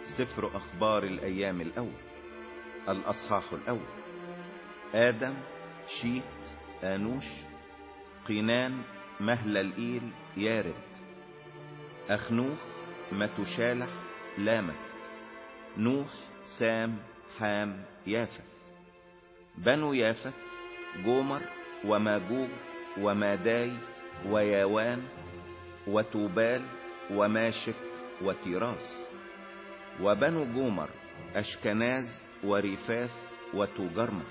سفر أخبار الأيام الأول. الأصحاح الأول. آدم، شيت، آنوش، قينان، مهللئيل، يارد، أخنوخ، متوشالح، لامك، نوح، سام، حام، يافث. بنو يافث: جومر وماجوج وماداي وياوان وتوبال وماشك وتيراس. وبنو جومر: أشكناز وريفاث وتوجرمة.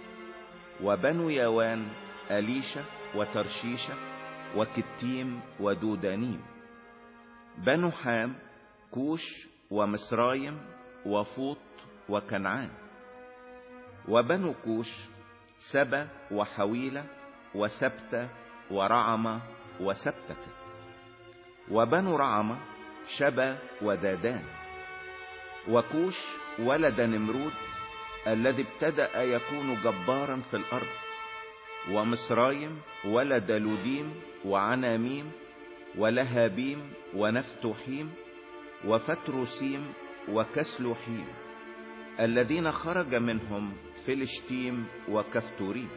وبنو ياوان: أليشة وترشيشة وكتيم ودودانيم. بنو حام: كوش ومصرايم وفوط وكنعان. وبنو كوش: سبا وحويلة وسبتة ورعمة وسبتكة. وبنو رعمة: شبا ودادان. وكوش ولد نمرود الذي ابتدأ يكون جبارا في الأرض. ومصرايم ولد لوديم وعناميم ولهابيم ونفتوحيم وفتروسيم وكسلوحيم، الذين خرج منهم فلشتيم وكفتوريم.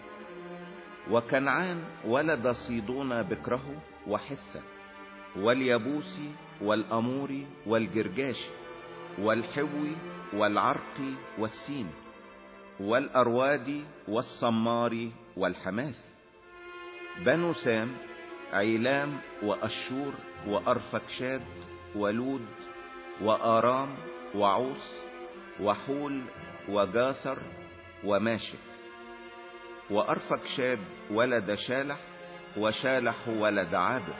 وكنعان ولد صيدون بكره وحثة واليبوسي والأموري والجرجاشي والحوي والعرقي والسيني والأروادي والصماري والحماثي. بنو سام: عيلام وأشور وأرفكشاد ولود وآرام وعوص وحول وجاثر وماشك. وأرفكشاد ولد شالح، وشالح ولد عابر.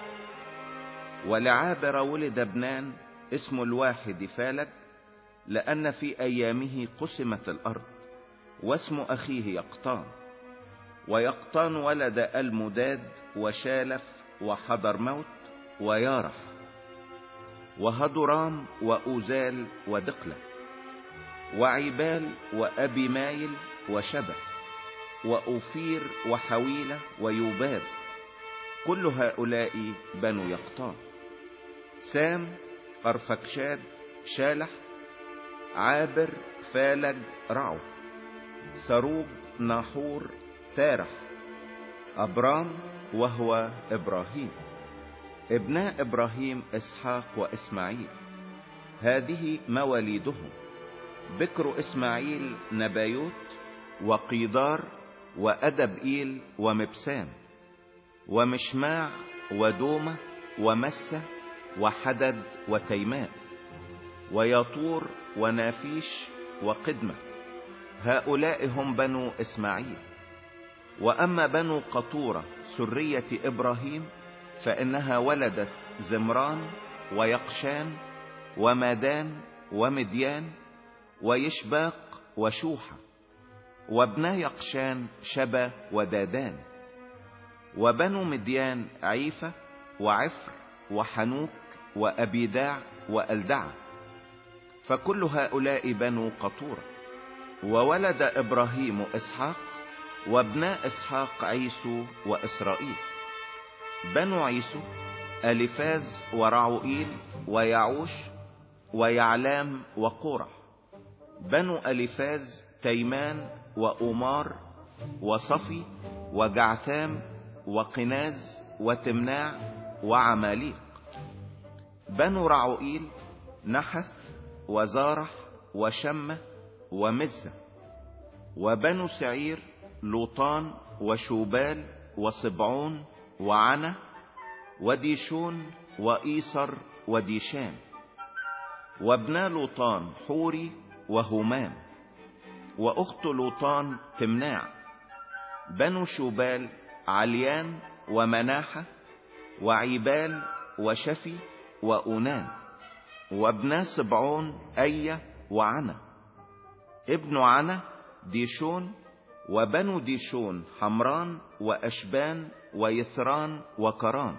ولعابر ولد ابنان، اسم الواحد فالج، لأن في أيامه قسمت الأرض، واسم أخيه يقطان. ويقطان ولد المداد وشالف وحضرموت ويارح وهدرام وأوزال ودقلة وعيبال وأبي مايل وشبه وأوفير وحويلة ويوباب. كل هؤلاء بنو يقطان. سام: أرفكشاد، شالح، عابر، فالج، رعو، سروج، ناحور، تارح، أبرام وهو إبراهيم. ابناء إبراهيم: إسحاق وإسماعيل. هذه مواليدهم: بكر إسماعيل نبايوت وقيدار وأدبئيل ومبسام ومشماع ودومة ومسة وحدد وتيماء ويطور ونافيش وقدمة. هؤلاء هم بنو إسماعيل. وأما بنو قطورة سرية إبراهيم فإنها ولدت زمران ويقشان ومادان ومديان ويشباق وشوحة. وابنا يقشان: شبا ودادان. وبنو مديان: عيفة وعفر وحنوك وأبيداع وألدعة. فكل هؤلاء بنو قطورة. وولد إبراهيم إسحاق، وابناء إسحاق عيسو وإسرائيل. بنو عيسو: ألفاز ورعوئيل ويعوش ويعلام وقورح. بنو ألفاز: تيمان وأمار وصفي وجعثام وقناز وتمناع وعماليق. بنو رعوئيل: نحث وزارح وشمة ومزة. وبنو سعير: لوطان وشوبال وصبعون وعنا وديشون وإيصر وديشان. وابنا لوطان: حوري وهمام. وأخت لوطان: تمناع. بنو شوبال: عليان ومناحة وعيبال وشفي وأونان. وابنا صبعون: أية وعنا. ابن عنا: ديشون. وبنو ديشون: حمران وأشبان ويثران وكران.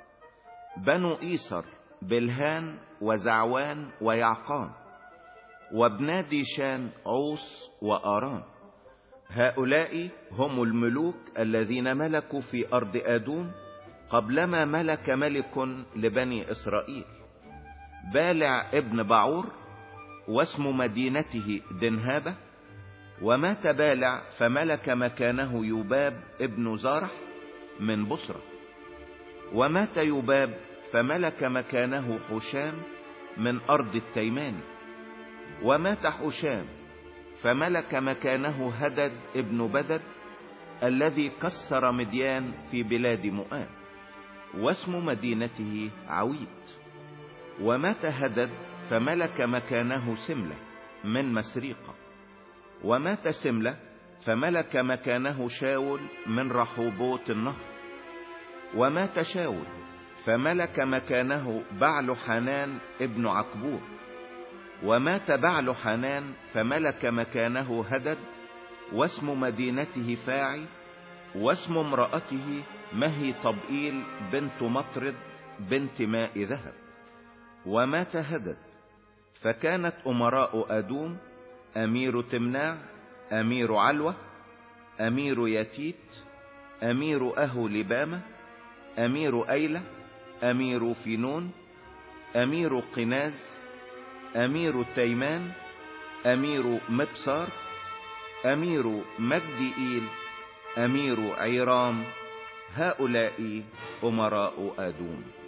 بنو إيسر: بلهان وزعوان ويعقان. وابنا ديشان: عوص وآران. هؤلاء هم الملوك الذين ملكوا في أرض آدوم قبلما ملك ملك لبني إسرائيل: بالع ابن بعور واسم مدينته دنهابة. ومات بالع فملك مكانه يوباب ابن زارح من بصرة. ومات يوباب فملك مكانه حشام من أرض التيمان. ومات حشام فملك مكانه هدد ابن بدد الذي كسر مديان في بلاد مؤاب، واسم مدينته عويت. ومات هدد فملك مكانه سملة من مسريقة. ومات سملة فملك مكانه شاول من رحوبوت النهر. ومات شاول فملك مكانه بعل حنان ابن عكبور. ومات بعل حنان فملك مكانه هدد، واسم مدينته فاعي. واسم امرأته مهي طبئيل بنت مطرد بنت ماء ذهب. ومات هدد فكانت أمراء أدوم: أمير تمناع، أمير علوة، أمير يتيت، أمير أهو لبامة، أمير أيلة، أمير فينون، أمير قناز، أمير تيمان، أمير مبصار، أمير مجدئيل، أمير عيرام. هؤلاء أمراء أدوم.